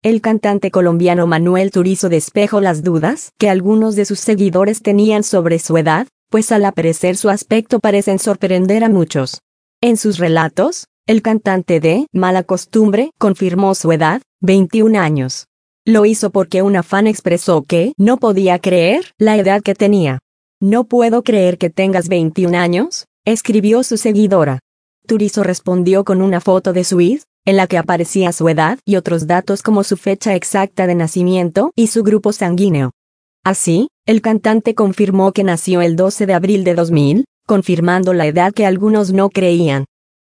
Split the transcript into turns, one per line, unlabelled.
El cantante colombiano Manuel Turizo despejó las dudas que algunos de sus seguidores tenían sobre su edad, pues al aparecer su aspecto parecen sorprender a muchos. En sus relatos, el cantante de Mala Costumbre confirmó su edad, 21 años. Lo hizo porque una fan expresó que no podía creer la edad que tenía. «No puedo creer que tengas 21 años», escribió su seguidora. Turizo respondió con una foto de su ID, en la que aparecía su edad y otros datos como su fecha exacta de nacimiento y su grupo sanguíneo. Así, el cantante confirmó que nació el 12 de abril de 2000, confirmando la edad que algunos no creían.